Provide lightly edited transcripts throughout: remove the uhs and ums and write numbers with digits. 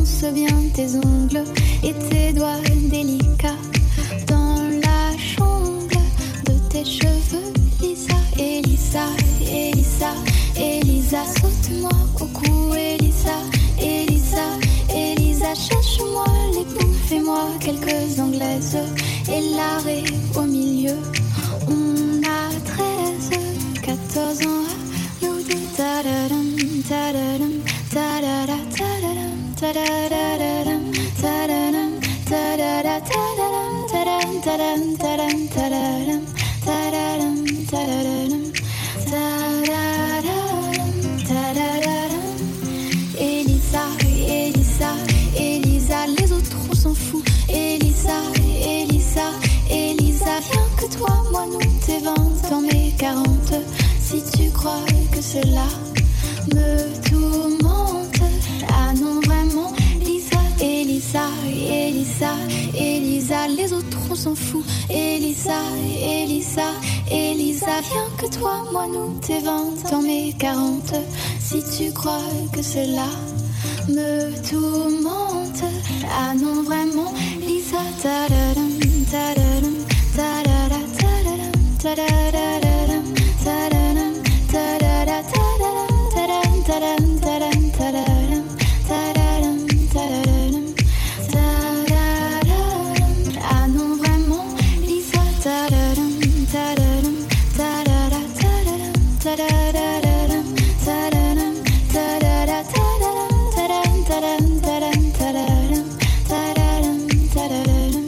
Pense bien tes ongles et tes doigts délicats dans la chambre de tes cheveux. Elisa, Elisa, Elisa, Elisa, saute-moi au cou. Elisa, Elisa, Elisa, cherche-moi les bouts, fais-moi quelques anglaises et l'arrêt au milieu. On a 13, 14 ans à nous deux. Ta-da-dam, ta-da-dam, ta-da-da, ta-da-dam, ta-da-da-da-dam, ta-da-dam, ta-da-da, ta-da-dam, ta-dam, ta-dam, ta-dam, ta-da-dam, ta-da-dam, ta-da-da-dam, ta-da-da-dam, ta-da-da-dam. Elisa, Elisa, Elisa, les autres on s'en fout. Elisa, Elisa, Elisa, rien que toi, moi nous t'es 20 dans mes 40. Si tu crois que cela me tourmente, ah non vraiment, Lisa, Elisa, Elisa, Elisa, les autres on s'en fout. Elisa, Elisa, Elisa, rien que toi, moi nous t'es 20 dans mes 40. Si tu crois que cela me tourmente, ah non vraiment, Lisa, ta-da-dam, ta-da-dam, ta-da-da, ta-da-dam, ta-da-da-da-dam, ta-da-dam, ta-da-da, ta-da-dam, ta-dam, ta-dam, ta-dam, ta-da-dam, ta-da-dam, ta-da-dam, ta-da-dam, ah non vraiment, Lisa, ta-da-dam, ta-da-dam, ta-da-da, ta-da-dam, ta-da-da-da-dam, ta-da-dam, ta-da-da, ta-da-dam, ta-dam, ta-dam, ta-dam, ta-da-dam, ta-da-dam, ta-da-dam,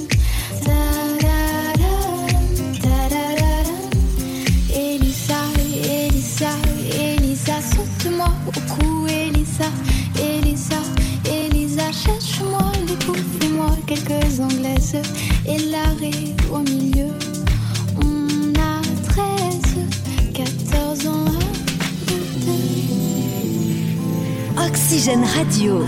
ta-da-dam. Elisa, Elisa, Elisa, saute-moi au cou. Elisa, Elisa, Elisa, cherche-moi les coups, fais-moi quelques anglaises et l'arrêt au milieu. On a 13, 14 ans à deux. Oxygène Radio.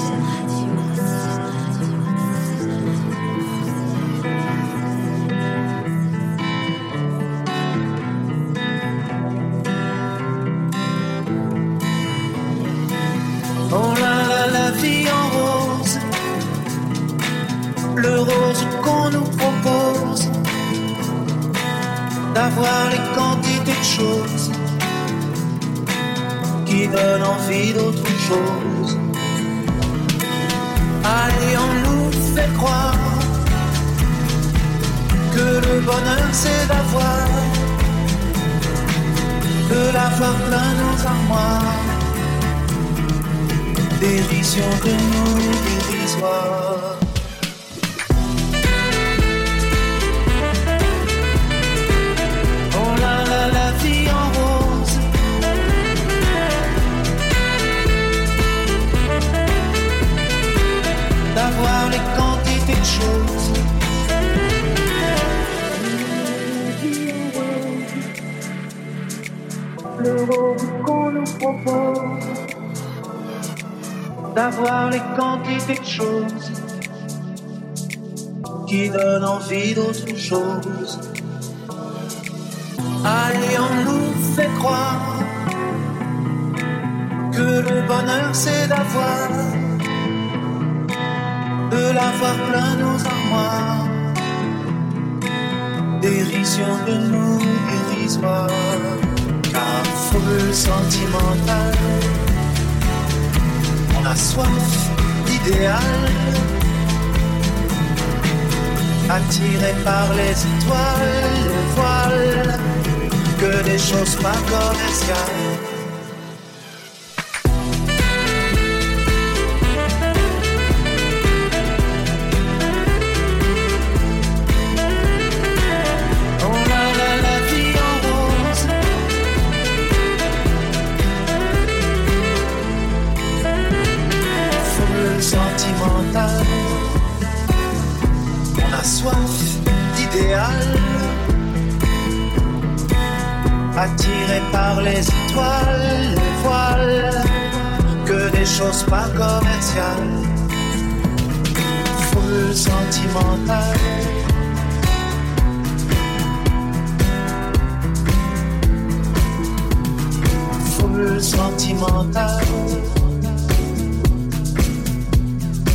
Oh la vie en rose, le rose qu'on nous propose, d'avoir les quantités de choses qui donnent envie d'autre chose. Allez, on nous fait croire que le bonheur c'est d'avoir plein nos armoires. Dérision de nous dérisoire. Oh la vie en rose, d'avoir les quantités de choses. Le rose qu'on nous propose, d'avoir les quantités de choses qui donnent envie d'autre chose. Allez, on nous fait croire que le bonheur c'est d'avoir plein nos armoires. Dérision de nous dérisoire, car foule sentimentale. On a soif d'idéal, attiré par les étoiles, le voile, que des choses pas commerciales. Oh la vie en rose, sentimentale. On a soif d'idéal, attiré par les étoiles, les voiles, que des choses pas commerciales. Foule sentimentale. Foule sentimentale.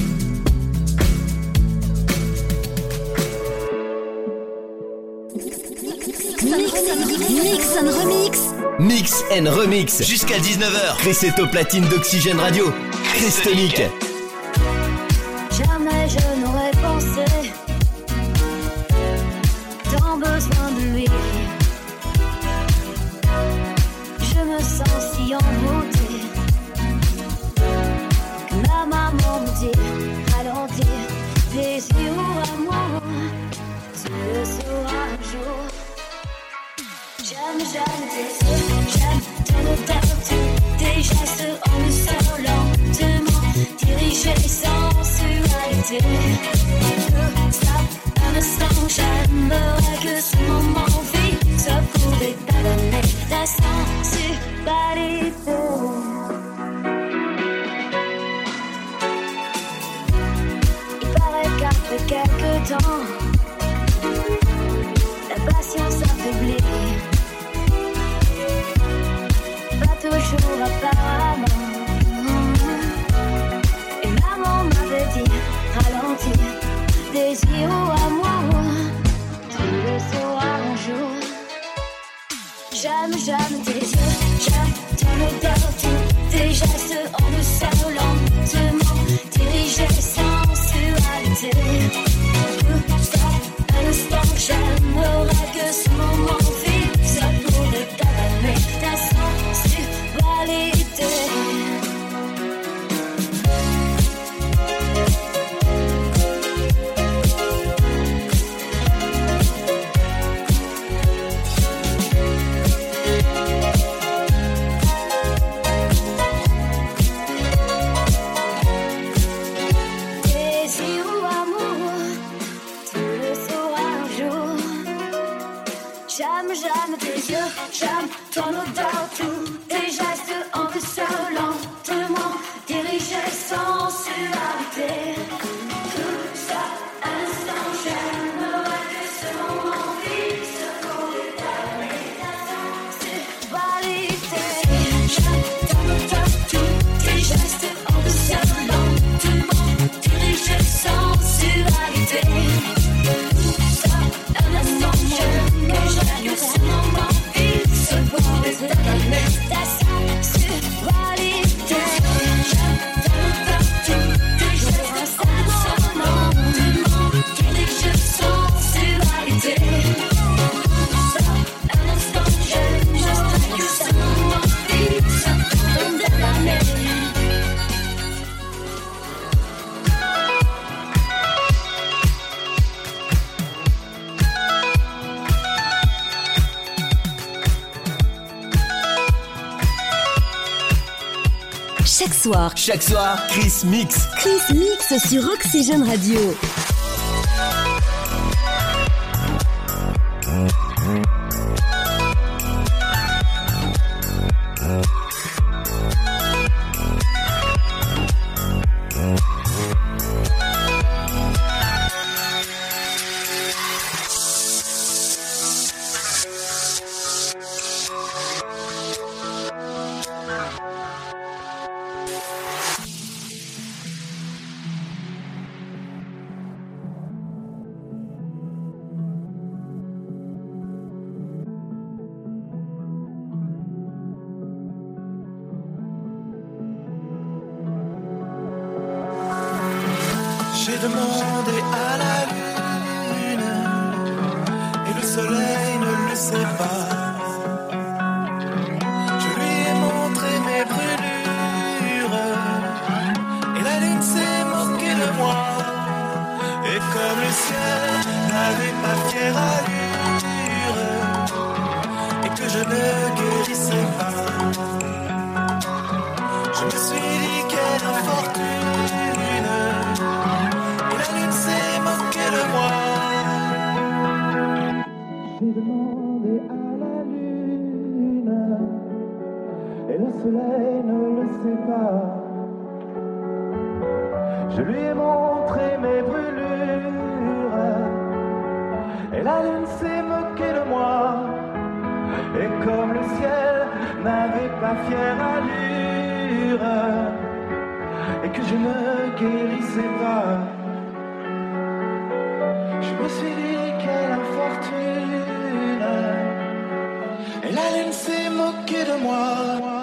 Mix and Remix. Jusqu'à 19h. Chris est au platine d'Oxygène Radio. Chris Tonic. Jamais je n'aurais pensé tant besoin de lui. Je me sens si envoûtée que ma maman me dit ralentir. Les yeux à moi, tu le sauras un jour. J'aime tes yeux, j'aime ton odeur, tes gestes en douceur lentement dirigés sans sensualité. Stop un instant, j'aimerais que ce moment vive se pouvait pardonner ta sensualité. Il paraît qu'après quelques temps, la patience affaiblit. Pas toujours apparemment. Et maman m'avait dit ralentir. Désir à moi, tu le sauras un jour. J'aime tes yeux, j'aime ton odeur, tes gestes en douceur lentement dirigés sans sensualité. Stop un instant, j'aimerais que ce moment vive ça pourrait t'amener ta sensualité. J'aime tes yeux, j'aime ton odeur, tous tes gestes en douceur lentement dirigés sans sensualité. Tout ça, un instant, j'aimerais que ce moment vive se pourrait t'amener ta sensualité. J'aime ton odeur, tous tes gestes en douceur lentement dirigés sans sensualité. Tout ça, un instant, j'aimerais que ce moment vive se pourrait t'amener ta sensualité. J'aime partout tes gestes ensemble, dirigés sans sensualité. Un instant, j'aimerais que ce moment vive se pourrait t'amener. Chaque soir, Chris Mix. Chris Mix sur Oxygène Radio. J'ai demandé à la lune et le soleil ne le sait pas. Je lui ai montré mes brûlures et la lune s'est moquée de moi. Et comme le ciel n'avait pas fière allure et que je ne guérissais pas, je me suis dit quelle infortune. La lune s'est moquée de moi. J'ai demandé à la lune et le soleil ne le sait pas. Je lui ai montré mes brûlures et la lune s'est moquée de moi. Et comme le ciel n'avait pas fière allure et que je ne guérissais pas, je me suis dit quelle infortune. moqué de moi.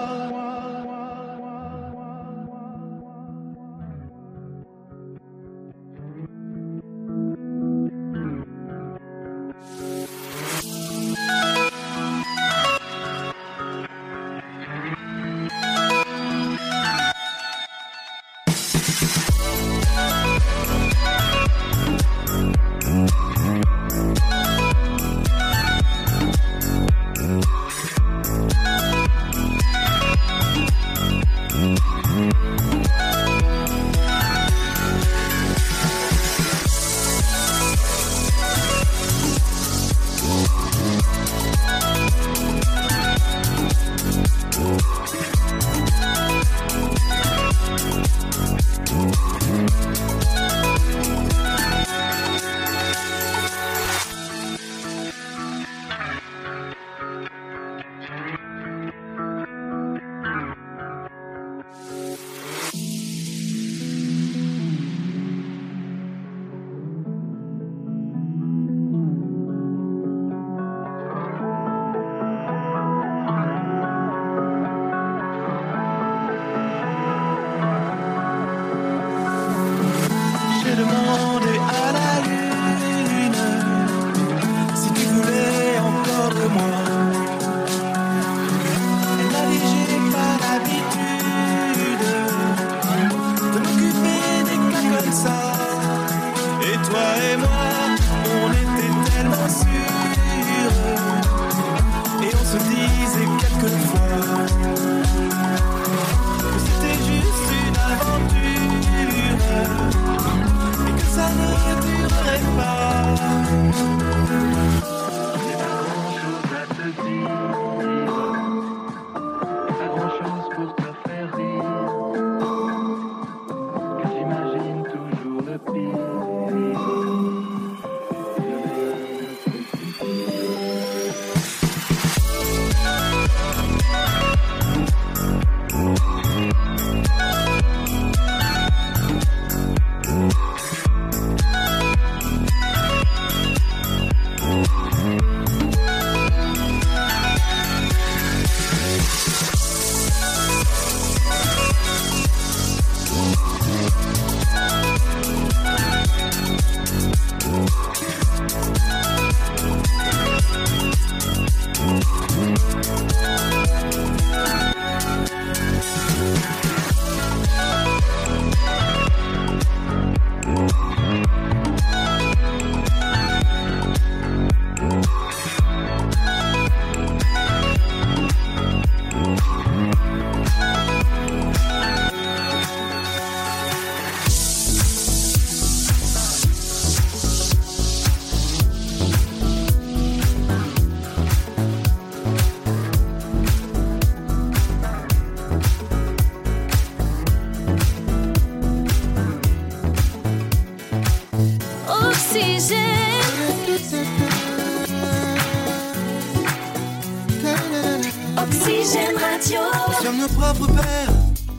Oxygène Radio. Nous sommes nos propres pères.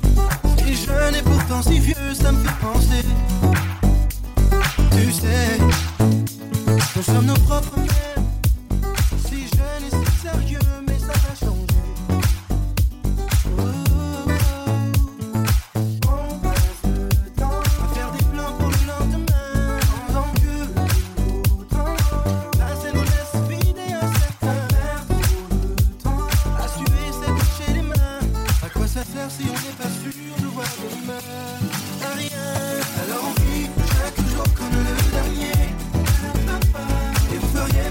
Si jeune et pourtant si vieux, ça me fait penser. Tu sais, nous sommes nos propres mères. Si jeune et si sérieux, mais ça va changer. On passe le temps à faire des plans pour le lendemain, pendant que le beau temps passé nous laisse vider un certain verre. Trop de temps à suer, c'est toucher les mains. À quoi ça sert si on n'est pas sûr de voir demain? À rien. Alors on vit chaque jour comme le dernier. Et vous feriez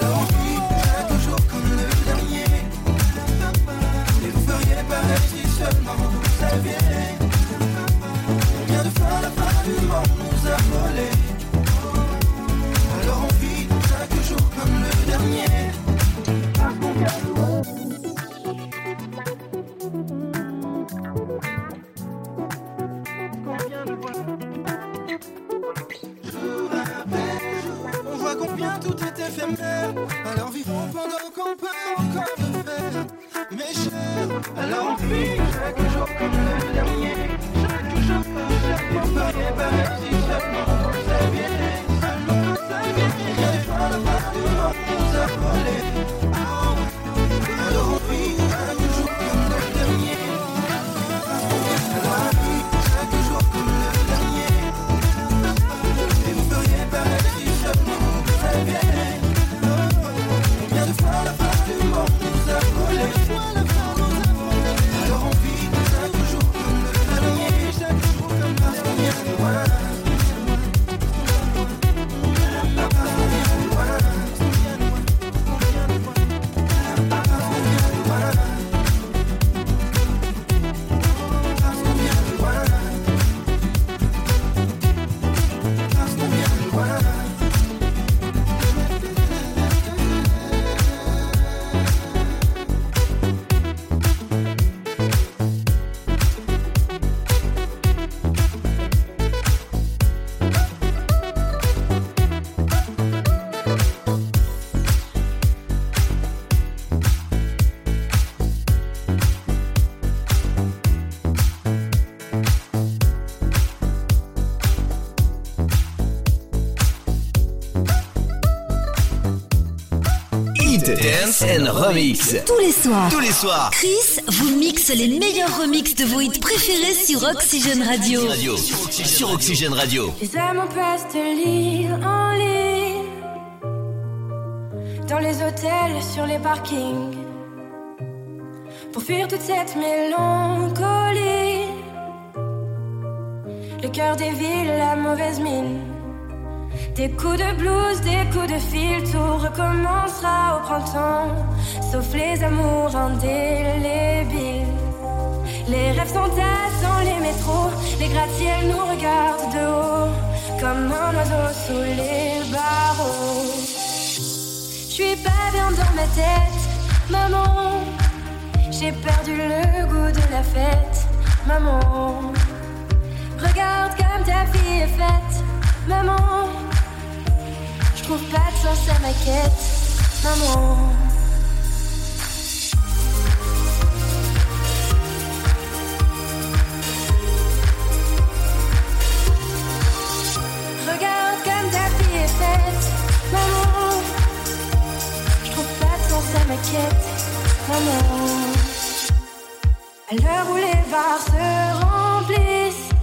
Alors on vit chaque jour comme le dernier. Et vous feriez pareil si seulement vous saviez combien de fois la fin du monde nous a volé. Alors on vit chaque jour comme le dernier. Parce qu'on vient de voir. On voit combien tout est éphémère. Alors vivons pendant qu'on peut encore le faire. Mes chers, alors on vit chaque jour comme le dernier. Chaque jour comme le dernier. Vous feriez pareil si seulement vous saviez. Seulement vous saviez. Combien de fois la fin du monde nous a volé. Alors on vit chaque jour comme le dernier. Alors on vit chaque jour comme le dernier. Et vous feriez pareil si seulement vous saviez combien de fois la fin du monde nous a volé. Alors on vit chaque jour comme le dernier. Chaque jour comme parce qu'on vient de loin. Parce qu'on vient de loin. Parce qu'on vient de loin. Parce qu'on vient de loin. Parce qu'on vient de loin. Dance and Remix. Tous les soirs, Chris vous mixe les meilleurs remixes de vos hits préférés sur Oxygène Radio. Sur Oxygène Radio. Les âmes passent te lire en ligne dans les hôtels, sur les parkings, pour fuir toute cette mélancolie. Le cœur des villes, la mauvaise mine. Des coups de blues, des coups de fil, tout recommencera au printemps, sauf les amours indélébiles. Les rêves s'entassent dans les métros, les gratte-ciels nous regardent de haut, comme un oiseau sous les barreaux. J'suis pas bien dans ma tête, maman. J'ai perdu le goût de la fête, maman. Regarde comme ta fille est faite, maman. J'trouve pas de sens à ma quête, maman. Regarde comme ta fille est faite, maman. J'trouve pas de sens à ma quête, maman. À l'heure où les bars se remplissent,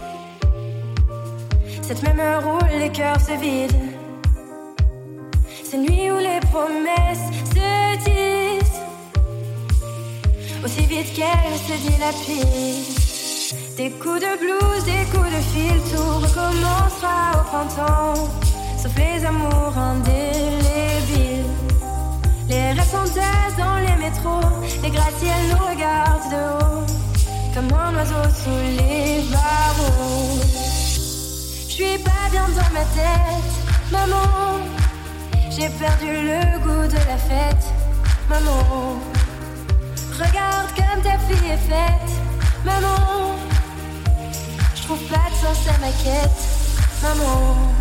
cette même heure où les cœurs se vident, ces nuits où les promesses se disent aussi vite qu'elles se dilapident. Des coups de blues, des coups de fil, tout recommencera au printemps, sauf les amours indélébiles. Les rêves s'entassent dans les métros, les gratte-ciels nous regardent de haut, comme un oiseau sous les barreaux. J'suis pas bien dans ma tête, maman. J'ai perdu le goût de la fête, maman. Regarde comme ta fille est faite, maman. J'trouve pas de sens à ma quête, maman.